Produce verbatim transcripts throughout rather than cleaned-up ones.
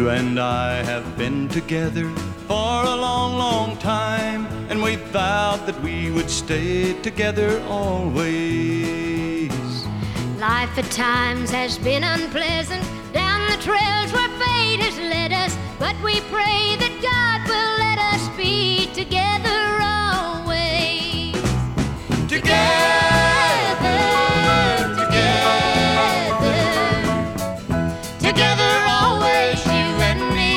You and I have been together for a long, long time, and we vowed that we would stay together always. Life at times has been unpleasant, down the trails where fate has led us, but we pray that God will let us be together always. Together, together, together always, you and me.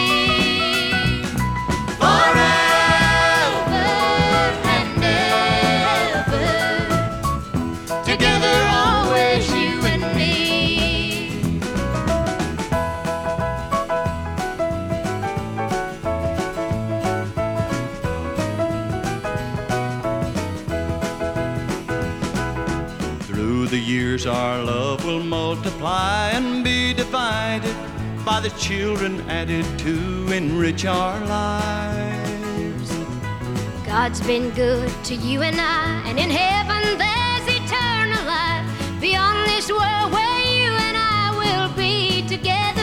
Forever and ever, together always, you and me. Through the years our love will multiply and be divided by the children added to enrich our lives. God's been good to you and I, and in heaven there's eternal life beyond this world where you and I will be together